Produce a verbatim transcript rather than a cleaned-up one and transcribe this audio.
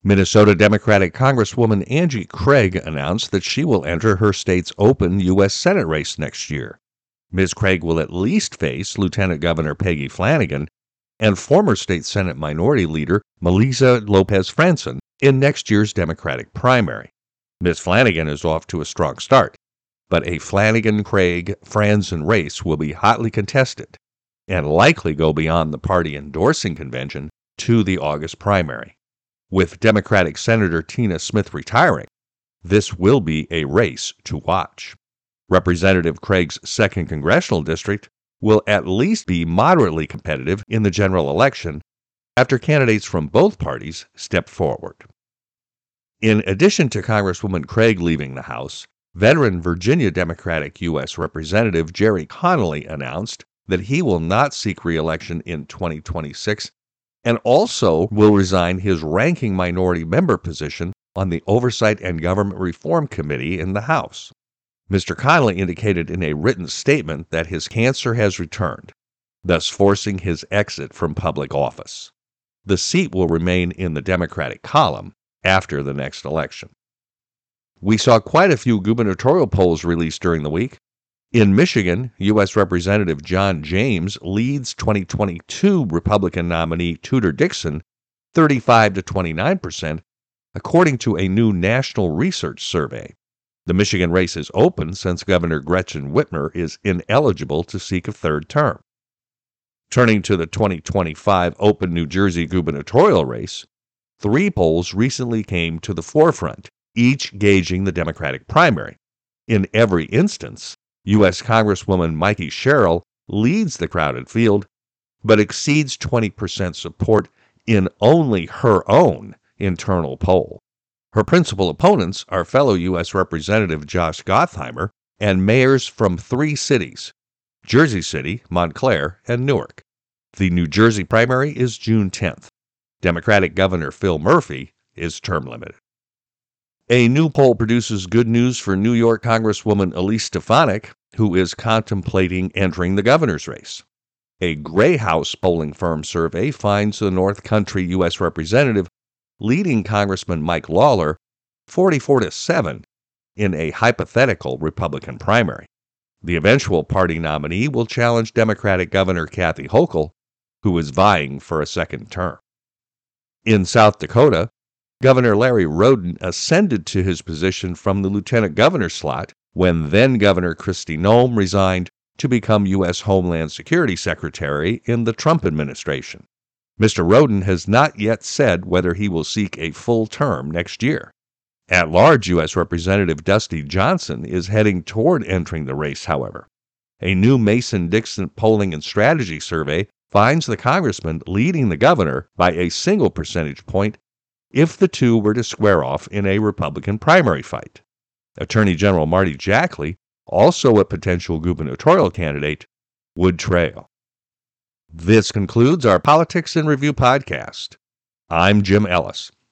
Minnesota Democratic Congresswoman Angie Craig announced that she will enter her state's open U S Senate race next year. Miz Craig will at least face Lieutenant Governor Peggy Flanagan and former state Senate Minority Leader Melissa Lopez Franson in next year's Democratic primary. Miz Flanagan is off to a strong start, but a Flanagan-Craig-Franson race will be hotly contested and likely go beyond the party endorsing convention to the August primary. With Democratic Senator Tina Smith retiring, this will be a race to watch. Representative Craig's second congressional district will at least be moderately competitive in the general election after candidates from both parties step forward. In addition to Congresswoman Craig leaving the House, veteran Virginia Democratic U S Representative Jerry Connolly announced that he will not seek re-election in twenty twenty-six and also will resign his ranking minority member position on the Oversight and Government Reform Committee in the House. Mister Connolly indicated in a written statement that his cancer has returned, thus forcing his exit from public office. The seat will remain in the Democratic column after the next election. We saw quite a few gubernatorial polls released during the week. In Michigan, U S Representative John James leads twenty twenty-two Republican nominee Tudor Dixon thirty-five to twenty-nine percent, according to a new national research survey. The Michigan race is open since Governor Gretchen Whitmer is ineligible to seek a third term. Turning to the twenty twenty-five open New Jersey gubernatorial race, three polls recently came to the forefront, each gauging the Democratic primary. In every instance, U S Congresswoman Mikey Sherrill leads the crowded field, but exceeds twenty percent support in only her own internal poll. Her principal opponents are fellow U S Representative Josh Gottheimer and mayors from three cities, Jersey City, Montclair, and Newark. The New Jersey primary is June tenth. Democratic Governor Phil Murphy is term limited. A new poll produces good news for New York Congresswoman Elise Stefanik, who is contemplating entering the governor's race. A Gray House polling firm survey finds the North Country U S Representative leading Congressman Mike Lawler forty-four to seven in a hypothetical Republican primary. The eventual party nominee will challenge Democratic Governor Kathy Hochul, who is vying for a second term. In South Dakota, Governor Larry Roden ascended to his position from the lieutenant governor slot when then-Governor Kristi Noem resigned to become U S Homeland Security Secretary in the Trump administration. Mister Roden has not yet said whether he will seek a full term next year. At-large U S Representative Dusty Johnson is heading toward entering the race, however. A new Mason-Dixon polling and strategy survey finds the congressman leading the governor by a single percentage point if the two were to square off in a Republican primary fight. Attorney General Marty Jackley, also a potential gubernatorial candidate, would trail. This concludes our Politics in Review podcast. I'm Jim Ellis.